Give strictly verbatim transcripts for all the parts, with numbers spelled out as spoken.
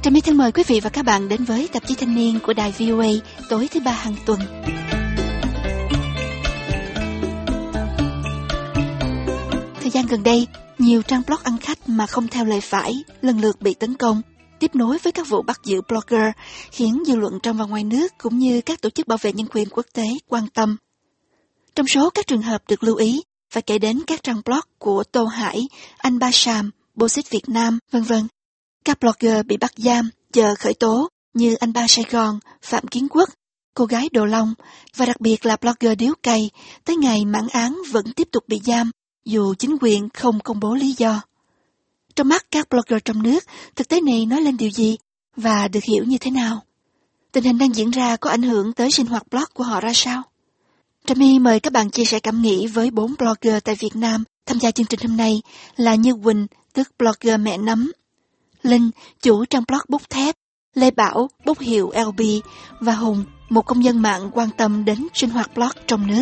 Trà My thân mời quý vị và các bạn đến với tạp chí thanh niên của đài vê o a tối thứ ba hàng tuần. Thời gian gần đây, nhiều trang blog ăn khách mà không theo lệ phải lần lượt bị tấn công, tiếp nối với các vụ bắt giữ blogger, khiến dư luận trong và ngoài nước cũng như các tổ chức bảo vệ nhân quyền quốc tế quan tâm. Trong số các trường hợp được lưu ý, phải kể đến các trang blog của Tô Hải, Anh Ba Sàm, Bosit Việt Nam, vân vân. Các blogger bị bắt giam, chờ khởi tố như Anh Ba Sài Gòn, Phạm Kiến Quốc, Cô Gái Đồ Long và đặc biệt là blogger Điếu Cày, tới ngày mãn án vẫn tiếp tục bị giam, dù chính quyền không công bố lý do. Trong mắt các blogger trong nước, thực tế này nói lên điều gì và được hiểu như thế nào? Tình hình đang diễn ra có ảnh hưởng tới sinh hoạt blog của họ ra sao? Trà My mời các bạn chia sẻ cảm nghĩ với bốn blogger tại Việt Nam tham gia chương trình hôm nay là Như Quỳnh, tức blogger Mẹ Nấm, Linh, chủ trang blog Bút Thép, Lê Bảo, bút hiệu lờ bê và Hùng, một công dân mạng quan tâm đến sinh hoạt blog trong nước.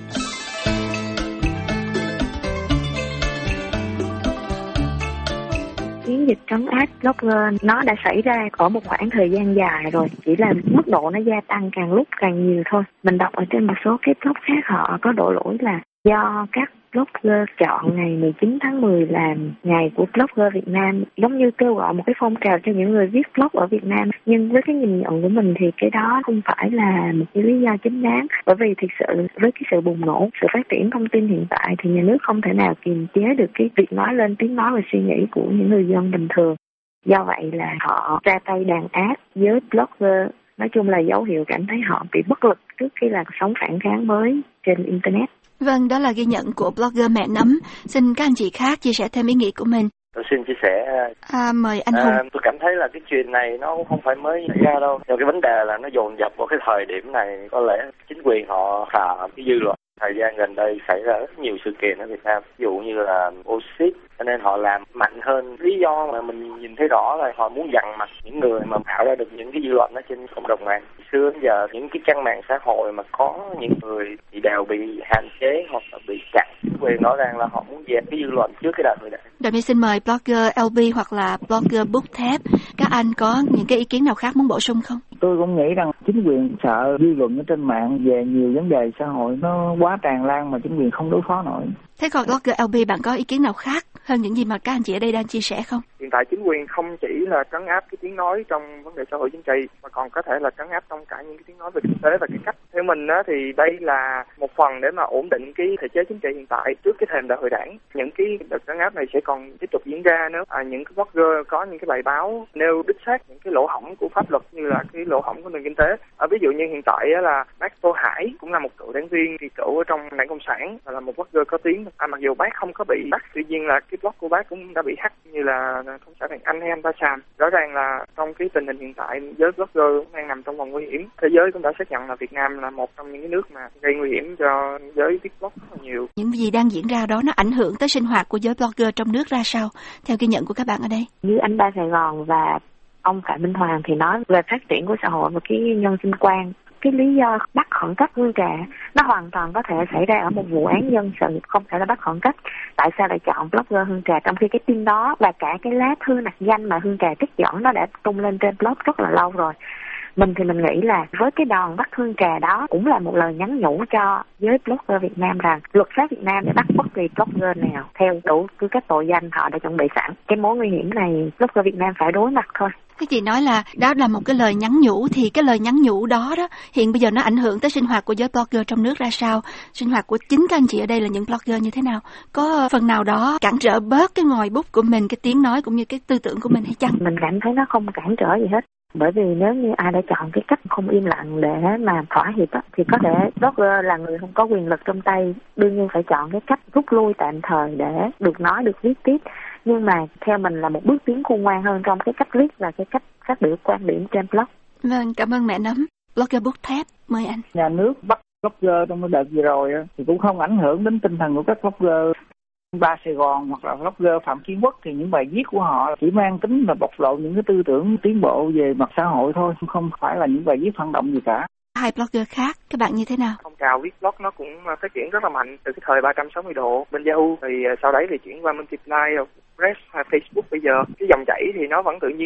Chiến dịch trấn áp blogger nó đã xảy ra ở một khoảng thời gian dài rồi, chỉ là mức độ nó gia tăng càng lúc càng nhiều thôi. Mình đọc ở trên một số cái blog khác họ có đổ lỗi là do các blogger chọn ngày mười chín tháng mười làm ngày của blogger Việt Nam, giống như kêu gọi một cái phong trào cho những người viết blog ở Việt Nam. Nhưng với cái nhìn nhận của mình thì cái đó không phải là một cái lý do chính đáng, bởi vì thực sự với cái sự bùng nổ, sự phát triển thông tin hiện tại thì nhà nước không thể nào kiềm chế được cái việc nói lên tiếng nói và suy nghĩ của những người dân bình thường. Do vậy là họ ra tay đàn áp với blogger, nói chung là dấu hiệu cảm thấy họ bị bất lực trước khi là sống phản kháng mới trên Internet. Vâng, đó là ghi nhận của blogger Mẹ Nấm. Xin các anh chị khác chia sẻ thêm ý nghĩ của mình. Tôi xin chia sẻ. À, mời anh Hùng. À, tôi cảm thấy là cái chuyện này nó không phải mới xảy ra đâu. Nhưng cái vấn đề là nó dồn dập vào cái thời điểm này. Có lẽ chính quyền họ khà cái dư luận. Thời gian gần đây xảy ra rất nhiều sự kiện ở Việt Nam, ví dụ như là Bosit, cho nên họ làm mạnh hơn. Lý do mà mình nhìn thấy rõ là họ muốn dằn mặt những người mà tạo ra được những cái dư luận ở trên cộng đồng mạng. Xưa đến giờ những cái trang mạng xã hội mà có những người thì đều bị hạn chế hoặc là bị chặn. Quyền nói rằng là họ muốn dẹp cái dư luận trước cái đại hội đảng. Rồi mình xin mời blogger lờ bê hoặc là blogger Bút Thép. Các anh có những cái ý kiến nào khác muốn bổ sung không? Tôi cũng nghĩ rằng chính quyền sợ dư luận ở trên mạng về nhiều vấn đề xã hội nó quá tràn lan mà chính quyền không đối phó nổi. Thế còn blogger lờ bê bạn có ý kiến nào khác hơn những gì mà các anh chị ở đây đang chia sẻ không? Hiện tại chính quyền không chỉ là trấn áp cái tiếng nói trong vấn đề xã hội chính trị mà còn có thể là trấn áp trong cả những cái tiếng nói về kinh tế và cải cách. Theo mình á, thì đây là một phần để mà ổn định cái thể chế chính trị hiện tại trước cái thềm đại hội đảng. Những cái đợt trấn áp này sẽ còn tiếp tục diễn ra nếu à, những cái blogger có những cái bài báo nêu đích xác những cái lỗ hổng của pháp luật như là cái lỗ hổng của nền kinh tế. À, ví dụ như hiện tại á, là bác Tô Hải cũng là một cựu đảng viên kỳ cựu ở trong đảng Cộng sản và là một blogger có tiếng. À, mặc dù bác không có bị bắt, tuy nhiên là cái blog của bác cũng đã bị hack như là Thông xã Anh hay Anh Ba Sàm. Rõ ràng là trong cái tình hình hiện tại giới blogger đang nằm trong vòng nguy hiểm. Thế giới cũng đã xác nhận là Việt Nam là một trong những cái nước mà gây nguy hiểm cho giới viết blog rất là nhiều. Những gì đang diễn ra đó nó ảnh hưởng tới sinh hoạt của giới blogger trong nước ra sao? Theo ghi nhận của các bạn ở đây. Như Anh Ba Sài Gòn và ông Phạm Minh Hoàng thì nói về phát triển của xã hội và cái nhân sinh quan. Cái lý do bắt khẩn cấp Hương Trà nó hoàn toàn có thể xảy ra ở một vụ án dân sự, không phải là bắt khẩn cấp. Tại sao lại chọn blogger Hương Trà trong khi cái tin đó và cả cái lá thư nặc danh mà Hương Trà trích dẫn nó đã tung lên trên blog rất là lâu rồi. Mình thì mình nghĩ là với cái đòn bắt Hương Trà đó cũng là một lời nhắn nhủ cho giới blogger Việt Nam rằng luật pháp Việt Nam để bắt bất kỳ blogger nào theo đủ tư cách tội danh họ đã chuẩn bị sẵn. Cái mối nguy hiểm này blogger Việt Nam phải đối mặt thôi. Thế chị nói là đó là một cái lời nhắn nhủ, thì cái lời nhắn nhủ đó đó hiện bây giờ nó ảnh hưởng tới sinh hoạt của giới blogger trong nước ra sao? Sinh hoạt của chính các anh chị ở đây là những blogger như thế nào? Có phần nào đó cản trở bớt cái ngòi bút của mình, cái tiếng nói cũng như cái tư tưởng của mình hay chăng? Mình cảm thấy nó không cản trở gì hết. Bởi vì nếu như ai đã chọn cái cách không im lặng để mà thỏa hiệp á, thì có thể blogger là người không có quyền lực trong tay, đương nhiên phải chọn cái cách rút lui tạm thời để được nói, được viết tiếp. Nhưng mà theo mình là một bước tiến khôn ngoan hơn trong cái cách viết và cái cách phát biểu quan điểm trên blog. Vâng, cảm ơn Mẹ Nấm. Blogger Bút Thép, mời anh. Nhà nước bắt blogger trong cái đợt vừa rồi thì cũng không ảnh hưởng đến tinh thần của các blogger. Ba Sài Gòn hoặc là blogger Phạm Kiến Quốc thì những bài viết của họ chỉ mang tính là bộc lộ những cái tư tưởng tiến bộ về mặt xã hội thôi, không phải là những bài viết phản động gì cả. Hai blogger khác, các bạn như thế nào? Phong trào viết blog nó cũng phát triển rất là mạnh từ cái thời ba trăm sáu mươi độ bên Yahoo, thì sau đấy thì chuyển qua Multiply, Press hay Facebook. Bây giờ cái dòng chảy thì nó vẫn tự nhiên thôi.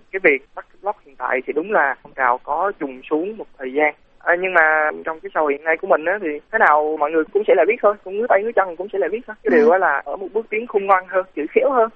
cái việc bắt blog hiện tại thì đúng là phong trào có trùng xuống một thời gian. À, nhưng mà trong cái xã hội hiện nay của mình á, thì thế nào mọi người cũng sẽ lại biết thôi, cũng ngứa tay ngứa chân cũng sẽ lại biết thôi. Cái điều đó là ở một bước tiến khôn ngoan hơn, chữ khéo hơn.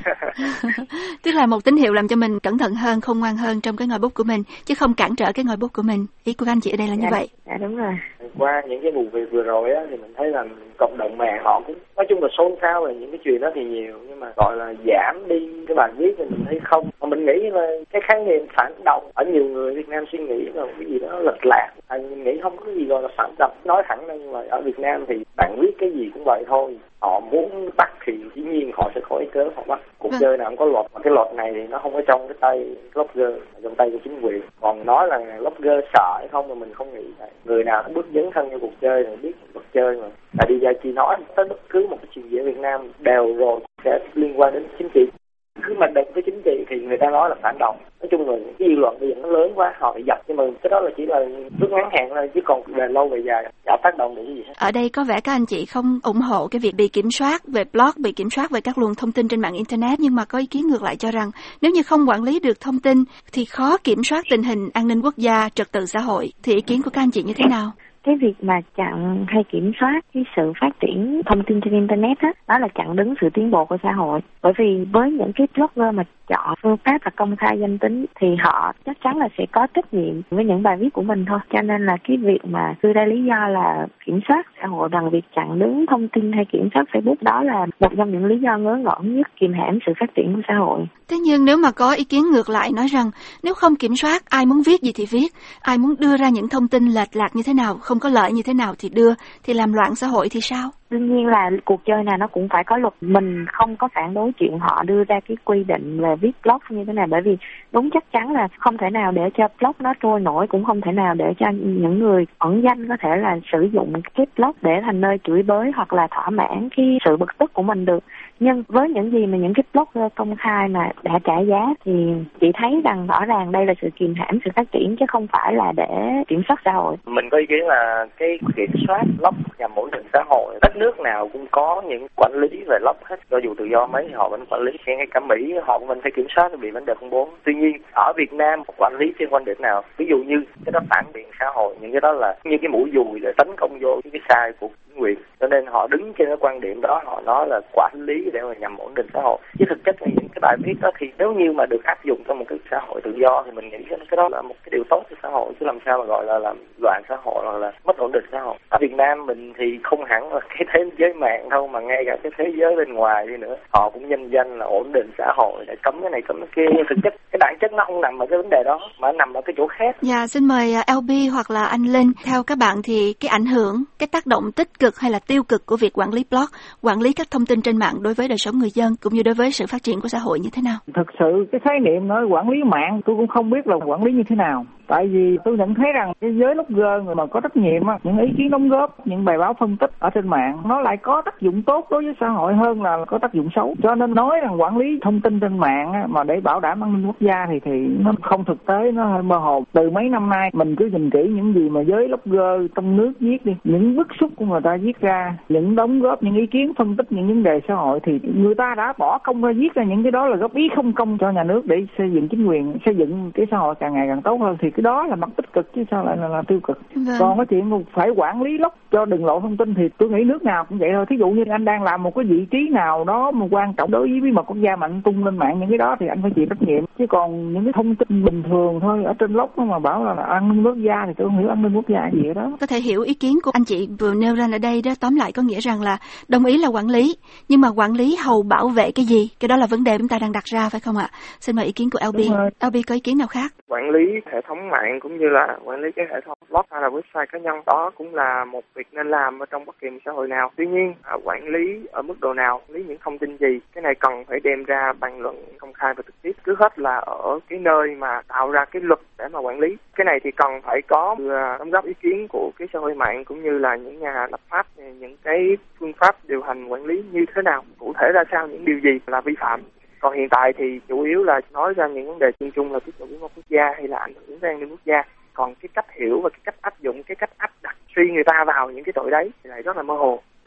Tức là một tín hiệu làm cho mình cẩn thận hơn, khôn ngoan hơn trong cái ngòi bút của mình, chứ không cản trở cái ngòi bút của mình. Ý của các anh chị ở đây là như dạ, vậy. Dạ đúng rồi. Qua những cái vụ việc vừa rồi á, thì mình thấy là cộng đồng mạng họ cũng nói chung là xôn xao về những cái chuyện đó thì nhiều, nhưng mà gọi là giảm đi cái bài viết thì mình thấy không. Mà mình nghĩ là cái khái niệm phản động ở nhiều người Việt Nam suy nghĩ là cái gì đó lệch lạc. À, mình nghĩ không có gì gọi là phản động. Nói thẳng ra như vậy, ở Việt Nam thì bạn viết cái gì cũng vậy thôi. Họ muốn bắt thì dĩ nhiên họ sẽ có ý cớ họ bắt. Cuộc vâng. chơi nào cũng có luật, mà cái luật này thì nó không có trong cái tay blogger, trong tay của chính quyền. Còn nói là blogger sợ hay không thì mình không nghĩ vậy. Người nào cũng bước dấn thân vào cuộc chơi thì biết luật chơi mà. Tại đi ra chi nói tới bất cứ một cái chuyện gì ở Việt Nam đều rồi sẽ liên quan đến chính trị. Cứ mà đụng với chính trị thì người ta nói là phản động. Nói chung là cái dư luận bây giờ nó lớn quá, họ phải dập, nhưng mà cái đó là chỉ là rút ngắn hạn thôi, chứ còn về lâu về dài chả tác động được cái gì hết. Ở đây có vẻ các anh chị không ủng hộ cái việc bị kiểm soát về blog, bị kiểm soát về các luồng thông tin trên mạng internet, nhưng mà có ý kiến ngược lại cho rằng nếu như không quản lý được thông tin thì khó kiểm soát tình hình an ninh quốc gia, trật tự xã hội. Thì ý kiến của các anh chị như thế nào? Cái việc mà chặn hay kiểm soát cái sự phát triển thông tin trên internet á, đó là chặn đứng sự tiến bộ của xã hội. Bởi vì với những cái blogger mà chọn phương pháp là công khai danh tính thì họ chắc chắn là sẽ có trách nhiệm với những bài viết của mình thôi. Cho nên là cái việc mà đưa ra lý do là kiểm soát xã hội bằng việc chặn đứng thông tin hay kiểm soát Facebook, đó là một trong những lý do ngớ ngẩn nhất kìm hãm sự phát triển của xã hội. Thế nhưng nếu mà có ý kiến ngược lại nói rằng nếu không kiểm soát, ai muốn viết gì thì viết, ai muốn đưa ra những thông tin lệch lạc như thế nào, không có lợi như thế nào thì đưa, thì làm loạn xã hội thì sao? Đương nhiên là cuộc chơi nào nó cũng phải có luật. Mình không có phản đối chuyện họ đưa ra cái quy định về viết blog như thế này, bởi vì đúng chắc chắn là không thể nào để cho blog nó trôi nổi, cũng không thể nào để cho những người ẩn danh có thể là sử dụng cái blog để thành nơi chửi bới hoặc là thỏa mãn cái sự bực tức của mình được. Nhưng với những gì mà những cái blogger công khai mà đã trả giá thì chị thấy rằng rõ ràng đây là sự kìm hãm sự phát triển, chứ không phải là để kiểm soát xã hội. Mình có ý kiến là cái kiểm soát blog nhằm ổn định xã hội. Đất nước nào cũng có những quản lý về blog hết, cho dù tự do mấy thì họ vẫn quản lý. Ngay cả Mỹ họ vẫn phải kiểm soát bị vấn đề khủng bố. Tuy nhiên ở Việt Nam quản lý trên quan điểm nào? Ví dụ như cái đó phản biện xã hội, những cái đó là như cái mũi dùi để tấn công vô cái sai của chính quyền. Cho nên họ đứng trên cái quan điểm đó, họ nói là quản lý để mà nhằm ổn định xã hội. Chứ thực chất là những cái bài viết đó thì nếu như mà được áp dụng trong một cái xã hội tự do thì mình nghĩ cái đó là một cái điều tốt cho xã hội, chứ làm sao mà gọi là làm loạn xã hội hoặc là mất ổn định xã hội. Ở Việt Nam mình thì không hẳn là cái thế giới mạng đâu, mà ngay cả cái thế giới bên ngoài đi nữa, họ cũng nhân danh là ổn định xã hội để cấm cái này cấm cái kia. Nhưng thực chất cái bản chất nó không nằm ở cái vấn đề đó, mà nó nằm ở cái chỗ khác. Dạ, xin mời lờ bê hoặc là anh Linh. Theo các bạn thì cái ảnh hưởng, cái tác động tích cực hay là tiêu cực của việc quản lý blog, quản lý các thông tin trên mạng đối với đời sống người dân cũng như đối với sự phát triển của xã hội như thế nào? Thực sự cái khái niệm nói quản lý mạng tôi cũng không biết là quản lý như thế nào. Tại vì tôi nhận thấy rằng cái giới blogger người mà có trách nhiệm á, những ý kiến đóng góp, những bài báo phân tích ở trên mạng nó lại có tác dụng tốt đối với xã hội hơn là có tác dụng xấu. Cho nên nói rằng quản lý thông tin trên mạng á, mà để bảo đảm an ninh quốc gia thì thì nó không thực tế, nó hơi mơ hồ. Từ mấy năm nay mình cứ nhìn kỹ những gì mà giới blogger trong nước viết đi, những bức xúc của người ta viết ra, những đóng góp, những ý kiến phân tích những vấn đề xã hội, thì người ta đã bỏ công ra viết ra những cái đó là góp ý không công cho nhà nước để xây dựng chính quyền, xây dựng cái xã hội càng ngày càng tốt hơn, thì cái đó là mặt tích cực chứ sao lại là, là tiêu cực. Vâng. Còn cái chuyện phải quản lý blog cho đừng lộ thông tin thì tôi nghĩ nước nào cũng vậy thôi. Thí dụ như anh đang làm một cái vị trí nào đó mà quan trọng đối với bí mật quốc gia mà anh tung lên mạng những cái đó thì anh phải chịu trách nhiệm, chứ còn những cái thông tin bình thường thôi ở trên blog mà bảo là, là an ninh quốc gia thì tôi không hiểu an ninh quốc gia gì ở đó. Có thể hiểu ý kiến của anh chị vừa nêu ra ở đây đó, tóm lại có nghĩa rằng là đồng ý là quản lý, nhưng mà quản lý hầu bảo vệ cái gì, cái đó là vấn đề chúng ta đang đặt ra, phải không ạ? Xin mời ý kiến của lờ bê. lờ bê có ý kiến nào khác? Quản lý hệ thống mạng cũng như là quản lý cái hệ thống blog hay là website cá nhân, đó cũng là một việc nên làm ở trong bất kỳ một xã hội nào. Tuy nhiên à, quản lý ở mức độ nào, quản lý những thông tin gì, cái này cần phải đem ra bàn luận công khai và trực tiếp. Trước hết là ở cái nơi mà tạo ra cái luật để mà quản lý. Cái này thì cần phải có đóng góp ý kiến của cái xã hội mạng cũng như là những nhà lập pháp, những cái phương pháp điều hành quản lý như thế nào, cụ thể ra sao, những điều gì là vi phạm. Còn hiện tại thì chủ yếu là nói ra những vấn đề chung chung là tiết lộ bí mật quốc gia hay là ảnh hưởng đến an ninh quốc gia. Còn cái cách hiểu và cái cách áp dụng, cái cách áp đặt suy người ta vào những cái tội đấy thì lại rất là mơ hồ.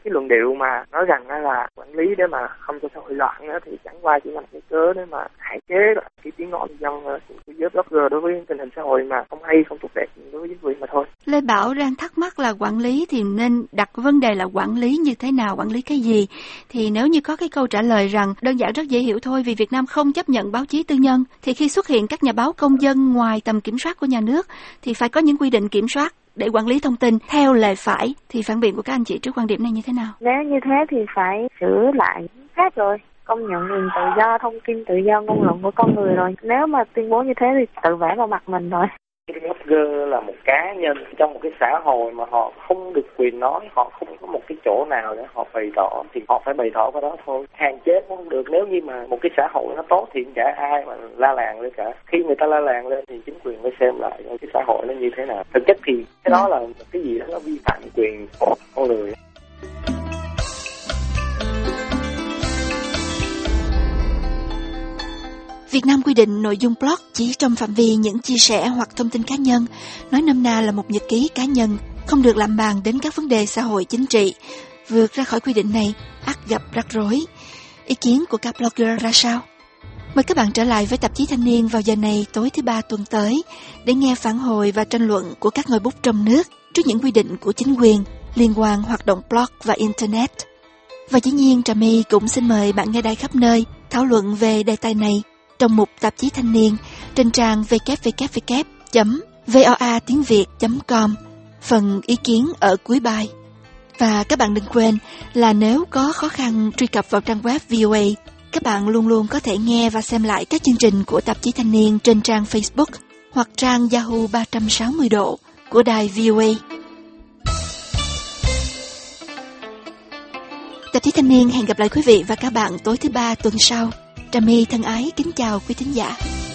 cái luận điệu mà nói rằng là quản lý để mà không cho xã hội loạn thì chẳng qua chỉ là cái cớ để mà hạn chế cái tiếng nói của dân của giới blogger đối với tình hình xã hội mà không hay, không tốt đẹp đối với chính quyền mà thôi. Lê Bảo đang thắc mắc là quản lý thì nên đặt vấn đề là quản lý như thế nào, quản lý cái gì. Thì nếu như có cái câu trả lời rằng đơn giản rất dễ hiểu thôi, vì Việt Nam không chấp nhận báo chí tư nhân, thì khi xuất hiện các nhà báo công dân ngoài tầm kiểm soát của nhà nước thì phải có những quy định kiểm soát để quản lý thông tin theo lệ phải. Thì phản biện của các anh chị trước quan điểm này như thế nào? Nếu như thế thì phải sửa lại khác rồi, công nhận quyền tự do thông tin, tự do ngôn luận của con người rồi. Nếu mà tuyên bố như thế thì tự vẽ vào mặt mình rồi. Blogger là một cá nhân trong một cái xã hội mà họ không được quyền nói, họ không có một cái chỗ nào để họ bày tỏ, thì họ phải bày tỏ cái đó thôi. Hạn chế cũng không được. Nếu như mà một cái xã hội nó tốt thì chả ai mà la làng lên cả. Khi người ta la làng lên thì chính quyền phải xem lại cái xã hội nó như thế nào. Thực chất thì cái đó là cái gì đó nó vi phạm quyền của con người. Việt Nam quy định nội dung blog chỉ trong phạm vi những chia sẻ hoặc thông tin cá nhân, nói nôm na là một nhật ký cá nhân, không được làm bàn đến các vấn đề xã hội chính trị. Vượt ra khỏi quy định này, ắt gặp rắc rối. Ý kiến của các blogger ra sao? Mời các bạn trở lại với tạp chí Thanh niên vào giờ này tối thứ ba tuần tới để nghe phản hồi và tranh luận của các ngòi bút trong nước trước những quy định của chính quyền liên quan hoạt động blog và Internet. Và dĩ nhiên Trà My cũng xin mời bạn nghe đài khắp nơi thảo luận về đề tài này trong mục tạp chí Thanh niên trên trang w w w chấm voa tiếng việt chấm com, phần ý kiến ở cuối bài. Và các bạn đừng quên là nếu có khó khăn truy cập vào trang web vê o a, các bạn luôn luôn có thể nghe và xem lại các chương trình của tạp chí Thanh niên trên trang Facebook hoặc trang Yahoo ba trăm sáu mươi độ của đài vê o a. Tạp chí Thanh niên hẹn gặp lại quý vị và các bạn tối thứ ba tuần sau. Trà My thân ái kính chào quý thính giả.